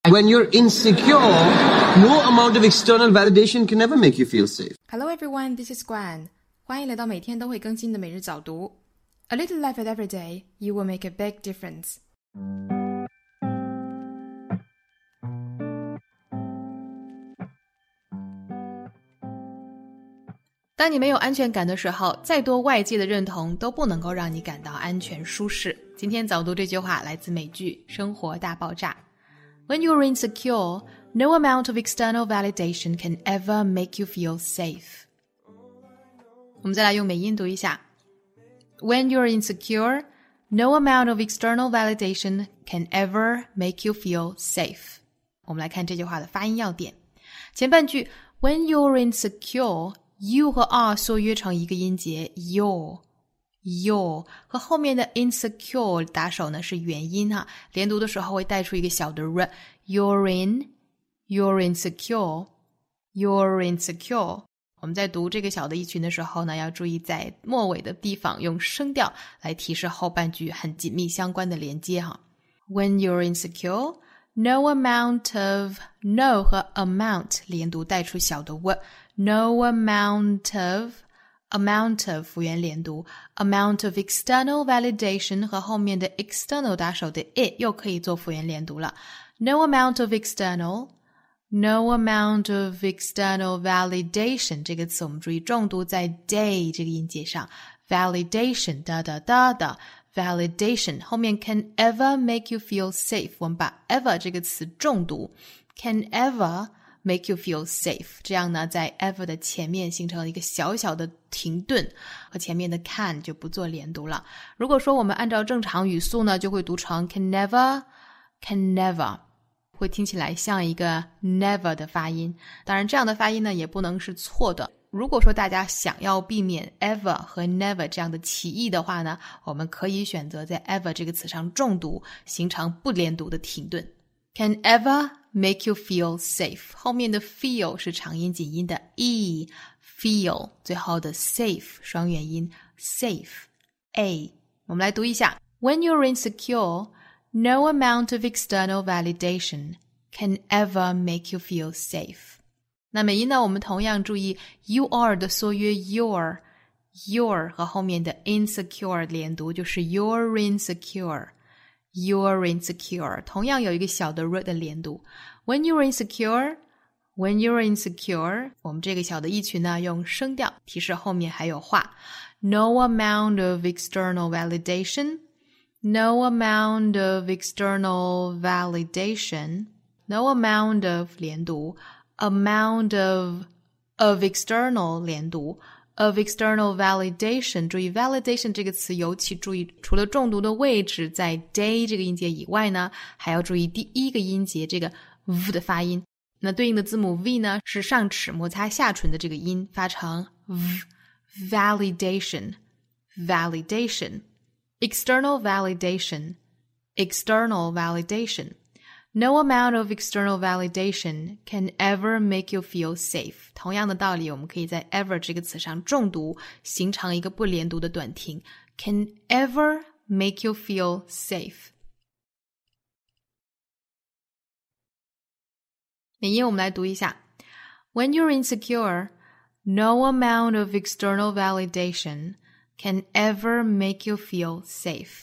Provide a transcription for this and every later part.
When you're insecure, no amount of external validation can ever make you feel safe. Hello everyone, this is Guan. 欢迎来到每天都会更新的每日早读。A little effort every day, you will make a big difference. 当你没有安全感的时候，再多外界的认同都不能够让你感到安全舒适。今天早读这句话来自美剧《生活大爆炸》。When you're insecure, no amount of external validation can ever make you feel safe. 我们再来用美音读一下。When you're insecure, no amount of external validation can ever make you feel safe. 我们来看这句话的发音要点。前半句 When you're insecure, you 和 are 缩约成一个音节 your 和后面的 insecure 打手呢是元音哈，连读的时候会带出一个小的 r. You're insecure. 我们在读这个小的一群的时候呢，要注意在末尾的地方用声调来提示后半句很紧密相关的连接哈。When you're insecure, no amount of no 和 amount 连读带出小的 w.No amount of 辅元连读 amount of external validation 和后面的 external 打手的 it 又可以做辅元连读了 No amount of external validation 这个词我们注意重读在 day 这个音节上 validation 的 validation 后面 can ever make you feel safe 我们把 ever 这个词重读 can ever make you feel safe 这样呢在 ever 的前面形成了一个小小的停顿和前面的 can 就不做连读了如果说我们按照正常语速呢就会读成 can never 会听起来像一个 never 的发音当然这样的发音呢也不能是错的如果说大家想要避免 ever 和 never 这样的歧义的话呢我们可以选择在 ever 这个词上重读形成不连读的停顿 Can ever make you feel safe 后面的 feel 是长音紧音的 e feel 最后的 safe 双元音 safe a 我们来读一下 When you're insecure, no amount of external validation can ever make you feel safe 那美音呢我们同样注意 you are 的缩约 your 和后面的 insecure 连读就是 you're insecure 同样有一个小的 r 的连读 When you're insecure 我们这个小的一群呢用声调提示后面还有话 No amount of external validation No amount of连读 amount of external 连读of external validation 注意 validation 这个词尤其注意除了重读的位置在 day 这个音节以外呢还要注意第一个音节这个 v 的发音那对应的字母 v 呢是上齿摩擦下唇的这个音发成 v validation external validation No amount of external validation can ever make you feel safe 同样的道理我们可以在 ever 这个词上重读形成一个不连读的短停 Can ever make you feel safe 美音我们来读一下 When you're insecure, no amount of external validation can ever make you feel safe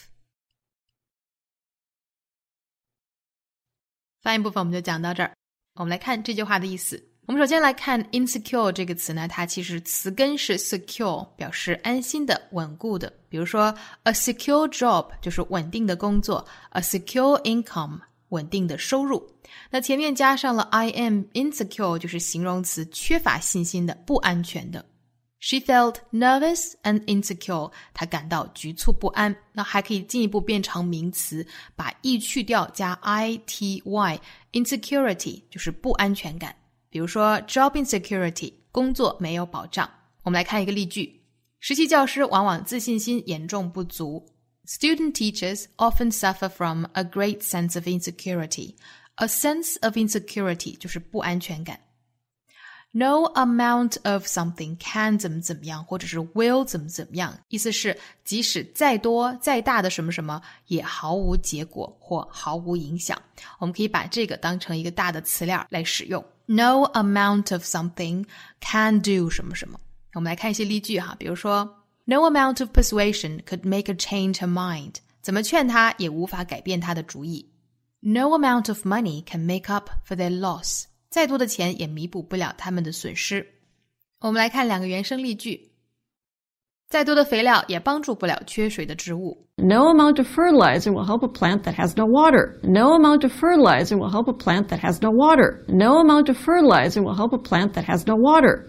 发音部分我们就讲到这儿我们来看这句话的意思我们首先来看 insecure 这个词呢它其实词根是 secure 表示安心的稳固的比如说 a secure job 就是稳定的工作 a secure income 稳定的收入那前面加上了 I am insecure 就是形容词缺乏信心的不安全的She felt nervous and insecure. 她感到局促不安。那还可以进一步变成名词，把 e 去掉加 ity. Insecurity 就是不安全感。比如说 job insecurity 工作没有保障。我们来看一个例句。实习教师往往自信心严重不足。Student teachers often suffer from a great sense of insecurity. A sense of insecurity 就是不安全感。 No amount of something can 怎么样，或者是 will 怎么样，意思是即使再多再大的什么什么也毫无结果或毫无影响。我们可以把这个当成一个大的词链来使用。No amount of something can do 什么什么。我们来看一些例句哈，比如说 No amount of persuasion could make her change her mind. 怎么劝她也无法改变她的主意。No amount of money can make up for their loss. 再多的钱也弥补不了他们的损失。我们来看两个原声例句。再多的肥料也帮助不了缺水的植物。 No amount of fertilizer will help a plant that has no water. No amount of fertilizer will help a plant that has no water. No amount of fertilizer will help a plant that has no water.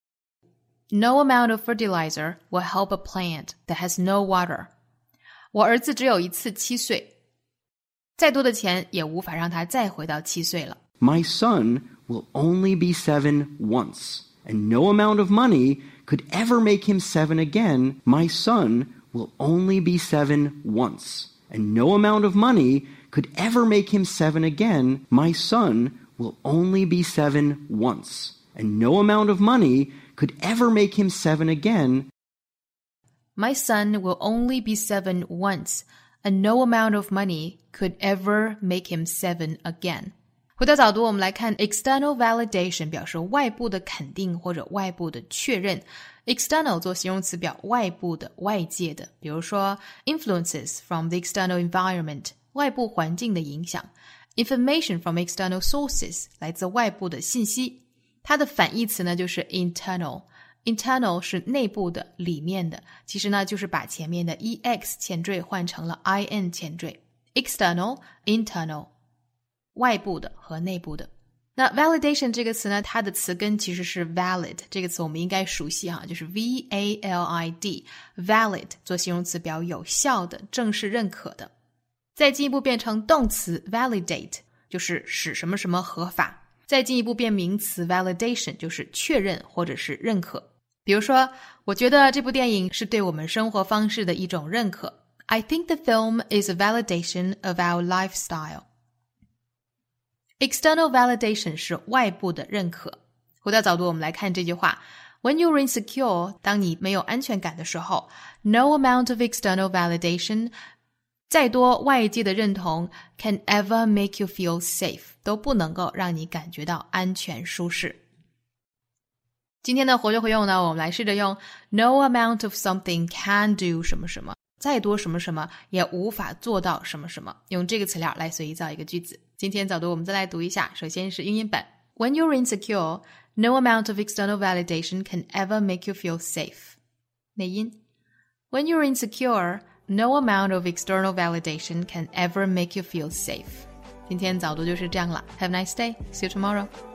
No amount of fertilizer will help a plant that has no water. 我儿子只有一次7岁，再多的钱也无法让他再回到7岁了。 My son will only be 7 once, and no amount of money could ever make him 7 again. My son will only be 7 once, and no amount of money could ever make him 7 again. My son will only be 7 once, and no amount of money could ever make him 7 again. My son will only be 7 once, and no amount of money could ever make him 7 again. 回到早读，我们来看 external validation 表示外部的肯定或者外部的确认。external 做形容词表外部的、外界的，比如说 influences from the external environment 外部环境的影响， information from external sources 来自外部的信息。它的反义词呢就是 internal。internal 是内部的、里面的，其实呢就是把前面的 ex 前缀换成了 in 前缀。external, internal 外部的和内部的。那 validation 这个词呢，它的词根其实是 valid 这个词我们应该熟悉哈，就是 V-A-L-I-D valid 做形容词表有效的、正式认可的。再进一步变成动词 validate 就是使什么什么合法，再进一步变名词 validation 就是确认或者是认可。比如说，我觉得这部电影是对我们生活方式的一种认可。I think the film is a validation of our lifestyle. External validation 是外部的认可。回到早读，我们来看这句话。When you're insecure, 当你没有安全感的时候 No amount of external validation, 再多外界的认同 can ever make you feel safe, 都不能够让你感觉到安全舒适。今天的活学活用呢，我们来试着用 No amount of something can do 什么什么，再多什么什么也无法做到什么什么，用这个词料来随意造一个句子。今天早读我们再来读一下，首先是英音版。When you're insecure, no amount of external validation can ever make you feel safe. 内音。When you're insecure, no amount of external validation can ever make you feel safe. 今天早读就是这样了。Have a nice day. See you tomorrow.